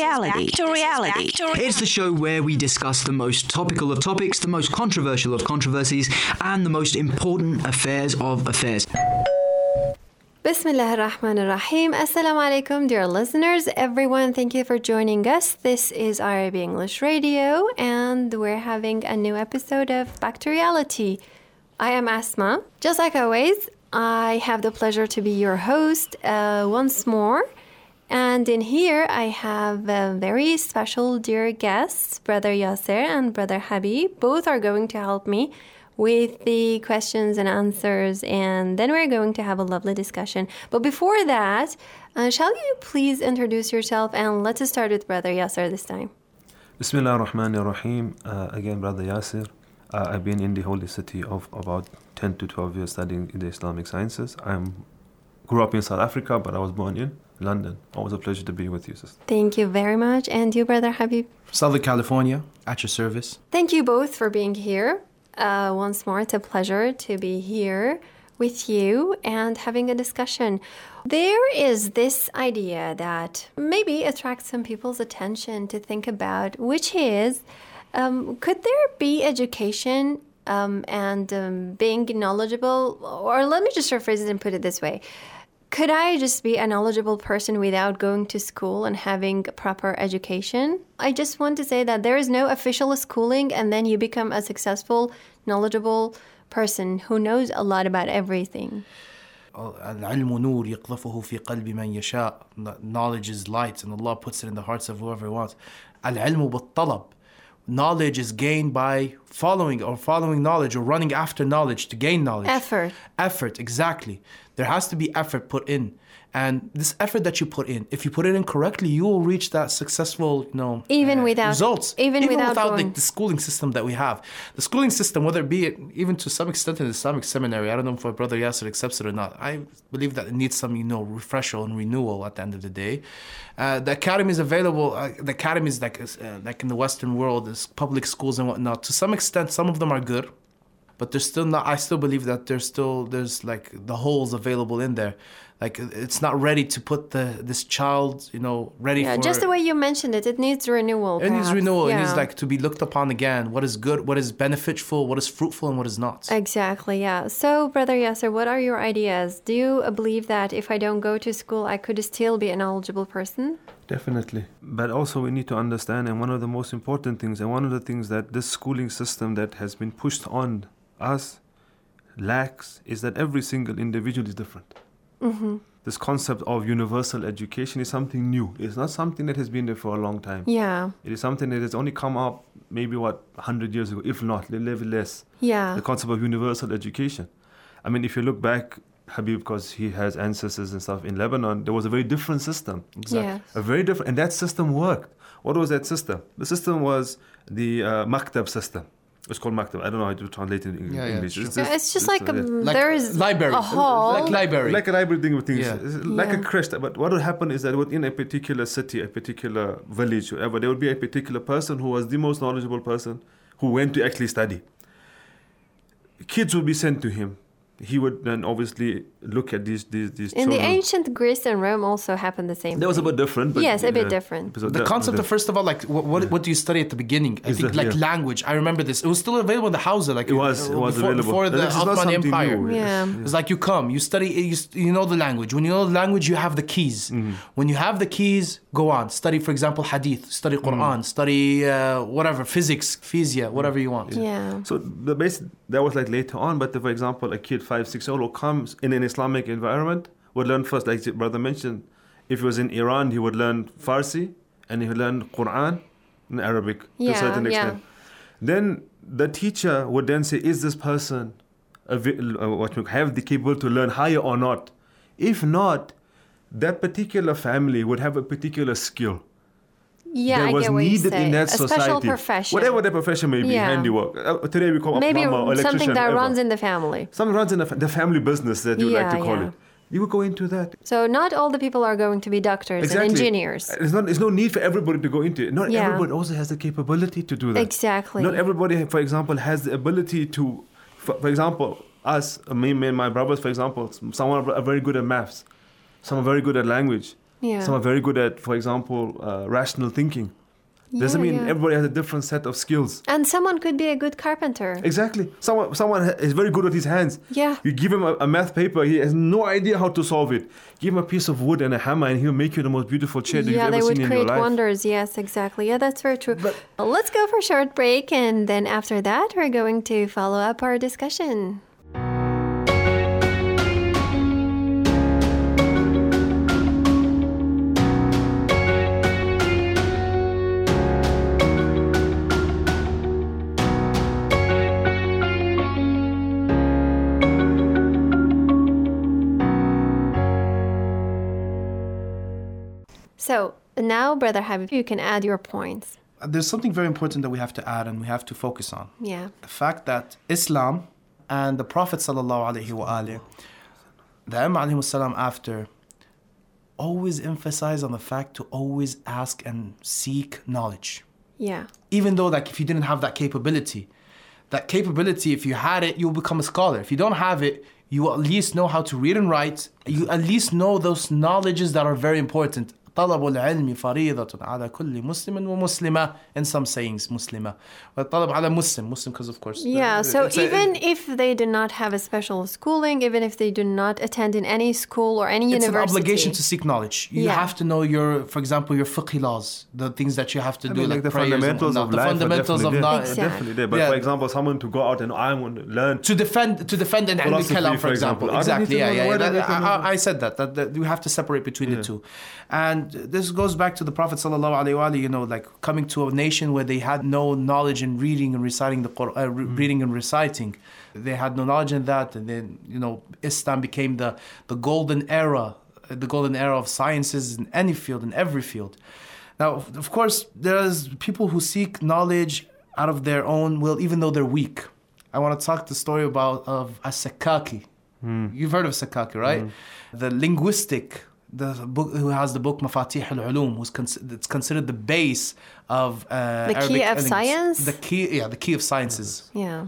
reality. Back to reality. It's the show where we discuss the most topical of topics, the most controversial of controversies, and the most important affairs of affairs. Bismillah ar-Rahman ar-Rahim. Assalamu alaikum, dear listeners. Everyone, thank you for joining us. This is Arabic English Radio, and we're having a new episode of Back to Reality. I am Asma. Just like always, I have the pleasure to be your host once more. And in here, I have very special dear guests, Brother Yasser and Brother Habib. Both are going to help me with the questions and answers, and then we're going to have a lovely discussion. But before that, shall you please introduce yourself, and let's start with Brother Yasser this time. Bismillah ar-Rahman ar-Rahim. Again, Brother Yasser. I've been in the holy city of about 10 to 12 years studying in the Islamic sciences. I grew up in South Africa, but I was born in London. Always a pleasure to be with you, sister. Thank you very much. And you, Brother Habib? Southern California, at your service. Thank you both for being here. Once more, it's a pleasure to be here with you and having a discussion. There is this idea that maybe attracts some people's attention to think about, which is, could there be education and being knowledgeable? Or let me just rephrase it and put it this way. Could I just be a knowledgeable person without going to school and having proper education? I just want to say that there is no official schooling and then you become a successful, knowledgeable person who knows a lot about everything. العلم نور يقذفه في قلب من يشاء. Knowledge is light and Allah puts it in the hearts of whoever He wants. العلم بالطلب. Knowledge is gained by following knowledge or running after knowledge to gain knowledge. Effort, exactly. There has to be effort put in. And this effort that you put in, if you put it in correctly, you will reach that successful, results. Even without the schooling system that we have. The schooling system, whether it be even to some extent in the Islamic seminary, I don't know if Brother Yasser accepts it or not. I believe that it needs some, refresher and renewal at the end of the day. The academy is available. The academy is like in the Western world, there's public schools and whatnot. To some extent, some of them are good. But there's still not. I still believe that there's like the holes available in there, like it's not ready to put this child, ready for. Just the way you mentioned it, it needs renewal. It needs renewal. Yeah. It needs like to be looked upon again. What is good? What is beneficial? What is fruitful? And what is not? Exactly. Yeah. So, Brother Yasser, what are your ideas? Do you believe that if I don't go to school, I could still be a knowledgeable person? Definitely. But also we need to understand, and one of the most important things, and one of the things that this schooling system that has been pushed on us lacks is that every single individual is different. Mm-hmm. This concept of universal education is something new. It's not something that has been there for a long time. Yeah. It is something that has only come up maybe 100 years ago, if not, a little less. Yeah. The concept of universal education. I mean, if you look back, Habib, because he has ancestors and stuff in Lebanon, there was a very different system. Exactly. Yes. A very different, and that system worked. What was that system? The system was the maktab system. It's called maktab. I don't know how to translate it in English. It's just like there is library. A hall. Like library. Like a library thing with things. Yeah. Like a crèche. But what would happen is that within a particular city, a particular village, whatever, there would be a particular person who was the most knowledgeable person who went to actually study. Kids would be sent to him. He would then obviously look at these In children. the ancient Greece and Rome also happened the same thing. That was a bit different. But yes, a bit different. The concept of, first of all, like, what do you study at the beginning? I think, language. I remember this. It was still available in the Hausa. Like, it was available. Before the Ottoman Empire. New. Yeah. It's like you come, you study, you know the language. When you know the language, you have the keys. Mm-hmm. When you have the keys, go on. Study, for example, hadith. Study Quran. Study whatever, physics, physics, whatever you want. Yeah. So the base, that was like later on. But for example, a kid 5-6-year-old comes in an Islamic environment, would learn first, like the brother mentioned, if he was in Iran, he would learn Farsi and he would learn Quran in Arabic to a certain extent. Then the teacher would then say, is this person have the capability to learn higher or not? If not, that particular family would have a particular skill. Yeah, that was needed in that society. A special profession. Whatever the profession may be, handiwork. Today we call a plumber, electrician, something that whatever. runs in the family. Something runs in the family business that you like to call it. You would go into that. So not all the people are going to be doctors and engineers. There's no need for everybody to go into it. Not everybody also has the capability to do that. Exactly. Not everybody, for example, has the ability to, for example, me and my brothers, for example, some are very good at maths. Some are very good at language. Yeah. Some are very good at, for example, rational thinking. Doesn't mean everybody has a different set of skills. And someone could be a good carpenter. Exactly. Someone is very good with his hands. Yeah. You give him a math paper, he has no idea how to solve it. Give him a piece of wood and a hammer, and he'll make you the most beautiful chair that you've ever they seen would in your create life. wonders. Yes, exactly. Yeah, that's very true. But- Well, let's go for a short break, and then after that, we're going to follow up our discussion. So now, Brother Habib, you can add your points. There's something very important that we have to add and we have to focus on. Yeah. The fact that Islam and the Prophet sallallahu alaihi wasallam, the Imam alayhi salam after, always emphasize on the fact to always ask and seek knowledge. Yeah. Even though, like, if you didn't have that capability, if you had it, you'll become a scholar. If you don't have it, you will at least know how to read and write. You at least know those knowledges that are very important. طلب العلم فريضة على كل مسلم ومسلمة. In some sayings, مسلمة. But طلب على Muslim because of course. Yeah, so even if they do not have a special schooling, even if they do not attend in any school or any it's university. an obligation to seek knowledge. You Yeah. have to know for example, your fiqh laws, the things that you have to do, like the prayers and fundamentals whatnot, of the life. fundamentals of knowledge. Exactly. Definitely there. But Yeah. for example, someone to go out and I'm going to learn. To defend an ilmi Philosophy, kalam, for for example. example. I don't Exactly. need to know Yeah. what I need to know. I said that you have to separate between the two. And this goes back to the Prophet sallallahu alaihi wasallam, like coming to a nation where they had no knowledge in reading and reciting the Quran, reading and reciting. They had no knowledge in that, and then Islam became the golden era of sciences in any field, in every field. Now, of course, there's people who seek knowledge out of their own will, even though they're weak. I want to talk the story of As-Sakaki. You've heard of Sakaki, right? The linguistic, the book who has the book Mafatih al-Ulum, it's considered the base of The Arabic key of linguistics. science? The key of sciences. Yeah.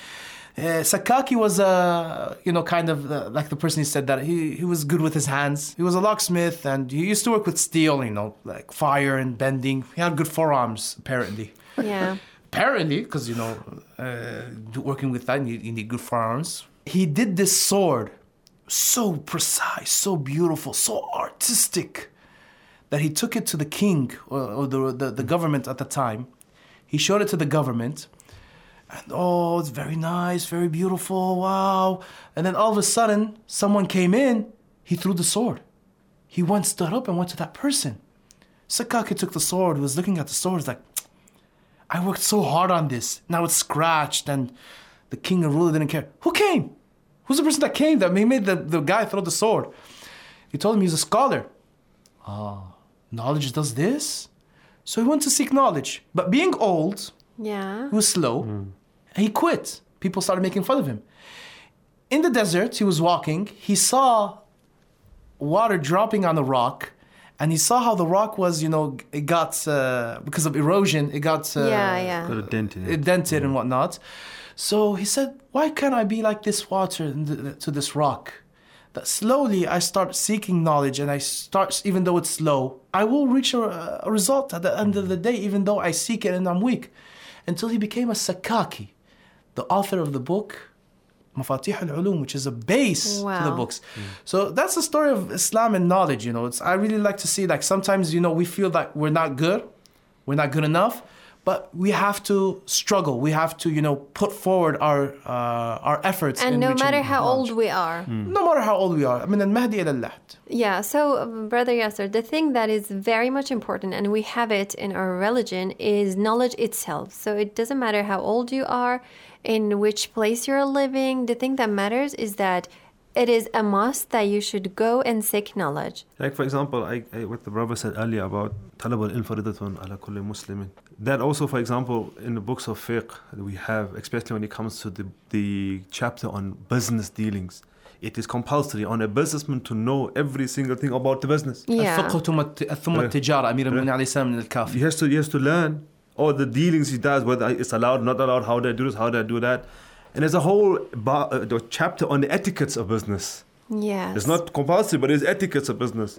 Sakaki was kind of like the person he said that he was good with his hands. He was a locksmith and he used to work with steel, like fire and bending. He had good forearms, apparently. Yeah. Apparently, because working with that, you need good forearms. He did this sword, so precise, so beautiful, so artistic, that he took it to the king or the government at the time. He showed it to the government, and it's very nice, very beautiful, wow. And then all of a sudden, someone came in, he threw the sword. He stood up and went to that person. Sakaki took the sword, was looking at the sword, was like, I worked so hard on this. Now it's scratched, and the king and ruler didn't care. Who came? Who's the person that came that made the guy throw the sword? He told him he's a scholar. Knowledge does this? So he went to seek knowledge. But being old, Yeah. he was slow, and he quit. People started making fun of him. In the desert, he was walking. He saw water dropping on a rock, and he saw how the rock was, it got, because of erosion, it got... Yeah. Got a dent in it. It dented and whatnot. So he said, why can't I be like this water to this rock? That slowly I start seeking knowledge, and I start, even though it's slow, I will reach a result at the end of the day, even though I seek it and I'm weak. Until he became a Sakaki, the author of the book Mafatih al-Ulum, which is a base to the Wow. books. So that's the story of Islam and knowledge. I really like to see, like, sometimes we feel that we're not good enough, but we have to struggle. We have to put forward our efforts. And in no reaching matter how knowledge. old we are. No matter how old we are. I mean, al-Mahdi ila al-Lahd. Yeah, so Brother Yasser, the thing that is very much important, and we have it in our religion, is knowledge itself. So it doesn't matter how old you are, in which place you're living. The thing that matters is that it is a must that you should go and seek knowledge. Like, for example, what the brother said earlier about talab al-ilm faridatun ala kulli muslimin. That also, for example, in the books of fiqh that we have, especially when it comes to the chapter on business dealings, it is compulsory on a businessman to know every single thing about the business. Yeah. الفقه ثم التجارة أمير المؤمنين عليه السلام من الكافي. He has to learn all the dealings he does, whether it's allowed, not allowed, how they do this, how they do that. And there's a whole chapter on the etiquettes of business. Yes. It's not compulsory, but it's etiquettes of business.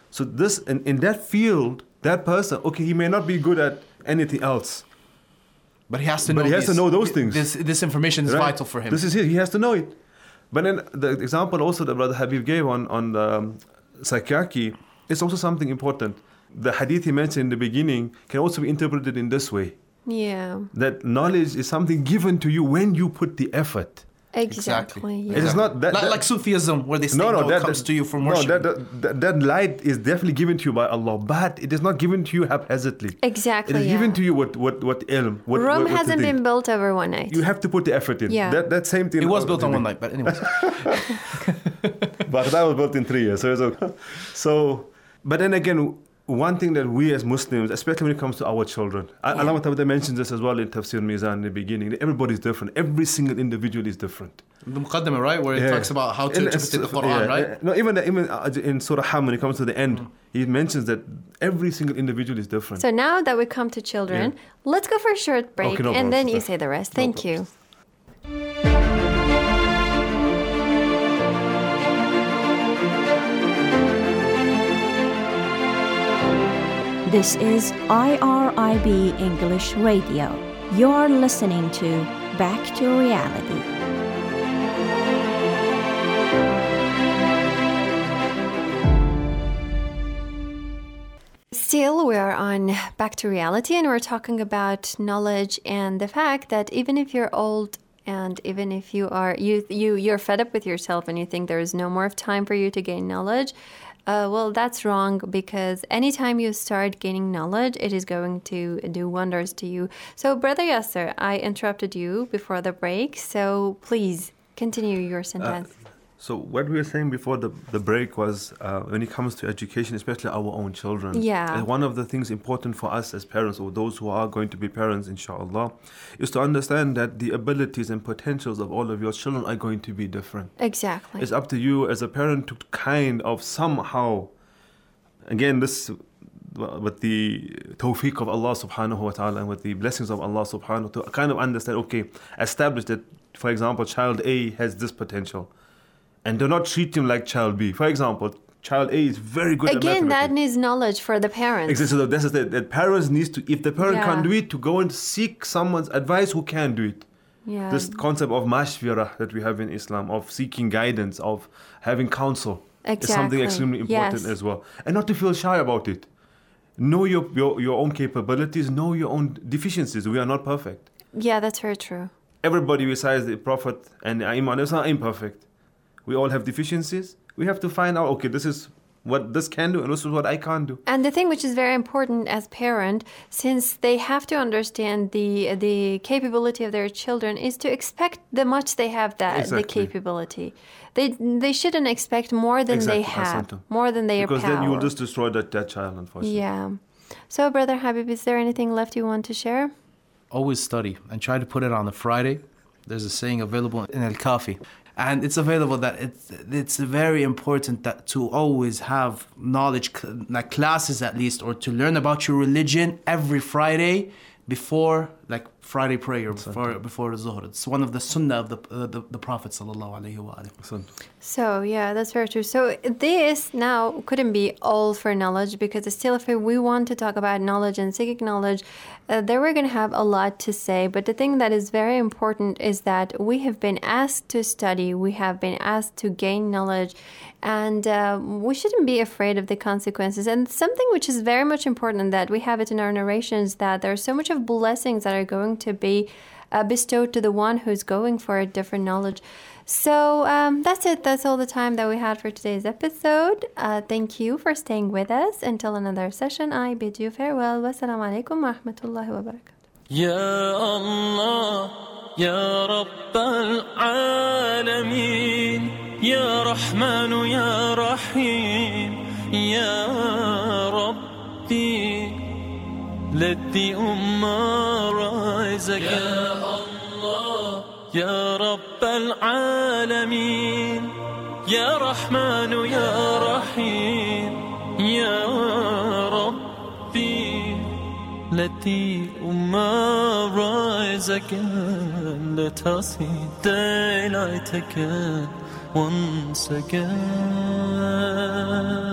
So this in that field, that person, okay, he may not be good at anything else, But he has to but know he has to know those things. This information is Right? vital for him. This is it. He has to know it. But then the example also that Brother Habib gave on the psychiatry is also something important. The hadith he mentioned in the beginning can also be interpreted in this way. Yeah. That knowledge is something given to you when you put the effort. Exactly. Exactly. Yeah. It is not that, like Sufism, where they say it comes to you from worship. that light is definitely given to you by Allah, but it is not given to you haphazardly. Exactly. It is yeah. given to you what ilm. Rome what to hasn't think. been built over one night. You have to put the effort in. Yeah. That same thing. It was built on one night, but anyways. But that was built in 3 years. So, it's okay. But then again, one thing that we as Muslims, especially when it comes to our children, Allama Tabatabai mentions this as well in Tafsir Mizan in the beginning. Everybody's different. Every single individual is different. The Muqaddimah, right? Where it talks about how to interpret the Quran, right? No, even in Surah Ham, when it comes to the end, he mentions that every single individual is different. So now that we come to children, let's go for a short break, Okay, no and problem, then you sister. say the rest. No Thank you. This is IRIB English Radio. You're listening to Back to Reality. Still, we are on Back to Reality, and we're talking about knowledge and the fact that even if you're old and even if you're fed up with yourself and you think there is no more time for you to gain knowledge, well, that's wrong, because anytime you start gaining knowledge, it is going to do wonders to you. So, Brother Yasser, I interrupted you before the break, so please continue your sentence. So what we were saying before the break was when it comes to education, especially our own children. Yeah. One of the things important for us as parents, or those who are going to be parents, inshallah, is to understand that the abilities and potentials of all of your children are going to be different. Exactly. It's up to you as a parent to kind of somehow, again, this with the tawfiq of Allah subhanahu wa ta'ala and with the blessings of Allah subhanahu, to kind of understand, okay, establish that, for example, child A has this potential. And do not treat him like child B. For example, child A is very good at Again, mathematics. that needs knowledge for the parents. Exactly. So that's that parents needs to, if the parent Yeah. can't do it, to go and seek someone's advice who can do it. Yeah. This concept of mashwirah that we have in Islam, of seeking guidance, of having counsel, is something Exactly. extremely important Yes. as well. And not to feel shy about it. Know your own capabilities, know your own deficiencies. We are not perfect. Yeah, that's very true. Everybody besides the Prophet and the Imam is not imperfect. We all have deficiencies. We have to find out, okay, this is what this can do and this is what I can't do. And the thing which is very important as parent, since they have to understand the capability of their children, is to expect the much they have the Exactly. capability. They shouldn't expect more than they Exactly, have, Asante. more than their Because power. then you will just destroy that child, unfortunately. Yeah. So, Brother Habib, is there anything left you want to share? Always study and try to put it on a Friday. There's a saying available in Al-Kafi. And it's available that it's very important that to always have knowledge, like classes at least, or to learn about your religion every Friday before, like Friday prayer, before the Zuhr. It's one of the sunnah of the Prophet sallallahu alaihi wasallam. So, yeah, that's very true. So, this now couldn't be all for knowledge, because still, if we want to talk about knowledge and psychic knowledge, then we're going to have a lot to say. But the thing that is very important is that we have been asked to study, we have been asked to gain knowledge, and we shouldn't be afraid of the consequences. And something which is very much important, that we have it in our narrations, that there are so much of blessings that are going to be bestowed to the one who's going for a different knowledge. So that's it. That's all the time that we had for today's episode. Thank you for staying with us. Until another session, I bid you farewell. Wassalamu alaikum wa rahmatullahi wa barakatuh. يا الله يا رب العالمين يا رحمن يا رحيم يا ربي let the ummah rise again يا الله يا رب العالمين يا رحمن يا رحيم يا ربي let the ummah rise again. Let us see daylight again, once again.